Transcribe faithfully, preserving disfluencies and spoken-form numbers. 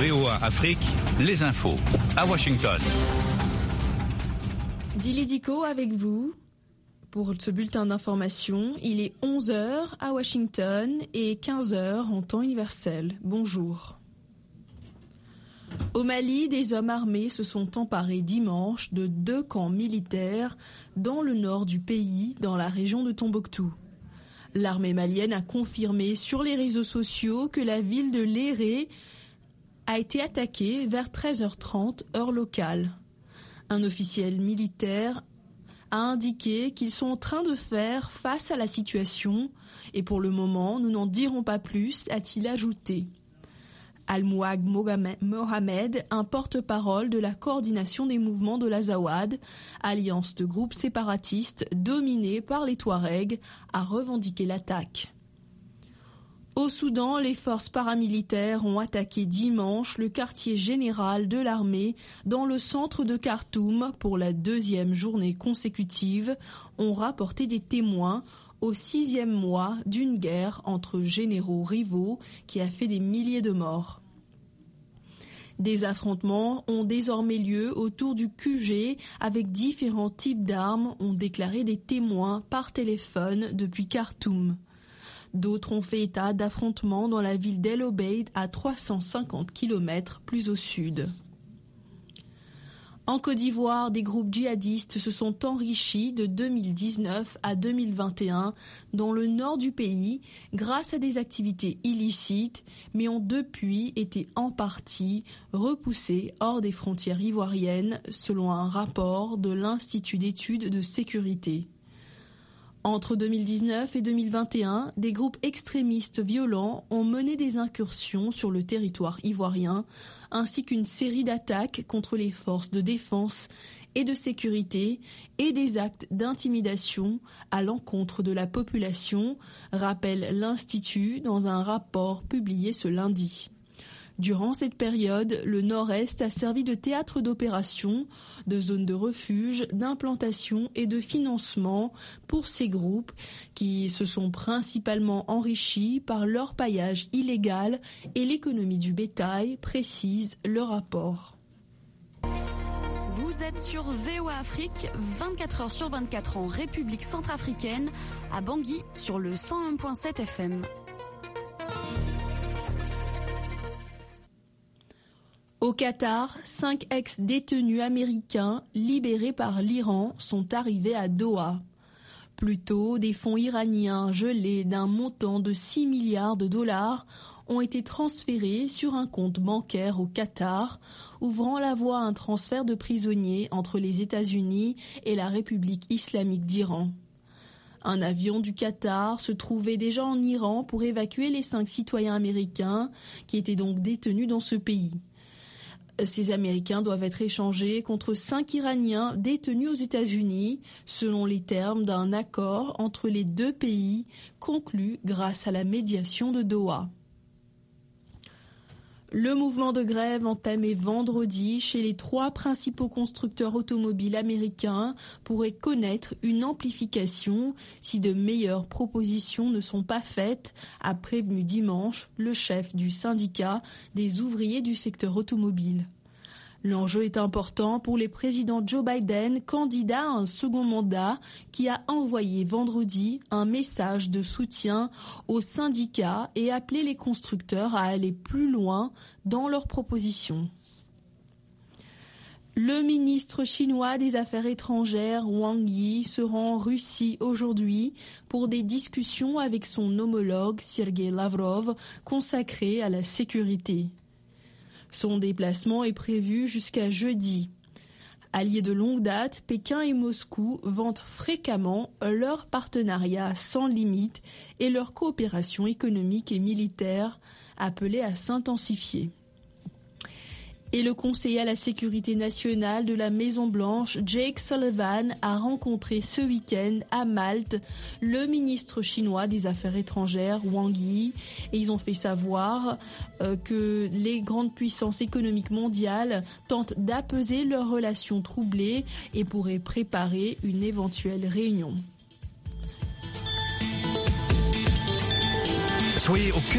V O A Afrique, les infos à Washington. Dili Diko avec vous pour ce bulletin d'information. Il est onze heures à Washington et quinze heures en temps universel. Bonjour. Au Mali, des hommes armés se sont emparés dimanche de deux camps militaires dans le nord du pays, dans la région de Tombouctou. L'armée malienne a confirmé sur les réseaux sociaux que la ville de Léré a été attaquée vers treize heures trente heure locale. Un officiel militaire a indiqué qu'ils sont en train de faire face à la situation et pour le moment, nous n'en dirons pas plus, a-t-il ajouté. Al-Mouag Mohamed, un porte-parole de la coordination des mouvements de l'Azawad, alliance de groupes séparatistes dominés par les Touaregs, a revendiqué l'attaque. Au Soudan, les forces paramilitaires ont attaqué dimanche le quartier général de l'armée dans le centre de Khartoum pour la deuxième journée consécutive, ont rapporté des témoins au sixième mois d'une guerre entre généraux rivaux qui a fait des milliers de morts. Des affrontements ont désormais lieu autour du Q G avec différents types d'armes, ont déclaré des témoins par téléphone depuis Khartoum. D'autres ont fait état d'affrontements dans la ville d'El Obeid à trois cent cinquante kilomètres plus au sud. En Côte d'Ivoire, des groupes djihadistes se sont enrichis de deux mille dix-neuf à deux mille vingt et un dans le nord du pays grâce à des activités illicites, mais ont depuis été en partie repoussés hors des frontières ivoiriennes selon un rapport de l'Institut d'études de sécurité. Entre deux mille dix-neuf et deux mille vingt et un, des groupes extrémistes violents ont mené des incursions sur le territoire ivoirien, ainsi qu'une série d'attaques contre les forces de défense et de sécurité et des actes d'intimidation à l'encontre de la population, rappelle l'Institut dans un rapport publié ce lundi. Durant cette période, le Nord-Est a servi de théâtre d'opération, de zone de refuge, d'implantation et de financement pour ces groupes qui se sont principalement enrichis par leur paillage illégal et l'économie du bétail, précise le rapport. Vous êtes sur V O A Afrique, vingt-quatre heures sur vingt-quatre en République centrafricaine, à Bangui sur le cent un virgule sept F M. Au Qatar, cinq ex-détenus américains libérés par l'Iran sont arrivés à Doha. Plus tôt, des fonds iraniens gelés d'un montant de six milliards de dollars ont été transférés sur un compte bancaire au Qatar, ouvrant la voie à un transfert de prisonniers entre les États-Unis et la République islamique d'Iran. Un avion du Qatar se trouvait déjà en Iran pour évacuer les cinq citoyens américains qui étaient donc détenus dans ce pays. Ces Américains doivent être échangés contre cinq Iraniens détenus aux États-Unis, selon les termes d'un accord entre les deux pays conclu grâce à la médiation de Doha. Le mouvement de grève entamé vendredi chez les trois principaux constructeurs automobiles américains pourrait connaître une amplification si de meilleures propositions ne sont pas faites, a prévenu dimanche le chef du syndicat des ouvriers du secteur automobile. L'enjeu est important pour le président Joe Biden, candidat à un second mandat, qui a envoyé vendredi un message de soutien aux syndicats et appelé les constructeurs à aller plus loin dans leurs propositions. Le ministre chinois des Affaires étrangères, Wang Yi, se rend en Russie aujourd'hui pour des discussions avec son homologue, Sergei Lavrov, consacrées à la sécurité. Son déplacement est prévu jusqu'à jeudi. Alliés de longue date, Pékin et Moscou vantent fréquemment leur partenariat sans limite et leur coopération économique et militaire appelée à s'intensifier. Et le conseiller à la sécurité nationale de la Maison-Blanche, Jake Sullivan, a rencontré ce week-end à Malte le ministre chinois des Affaires étrangères, Wang Yi, et ils ont fait savoir euh, que les grandes puissances économiques mondiales tentent d'apaiser leurs relations troublées et pourraient préparer une éventuelle réunion. Soyez au cœur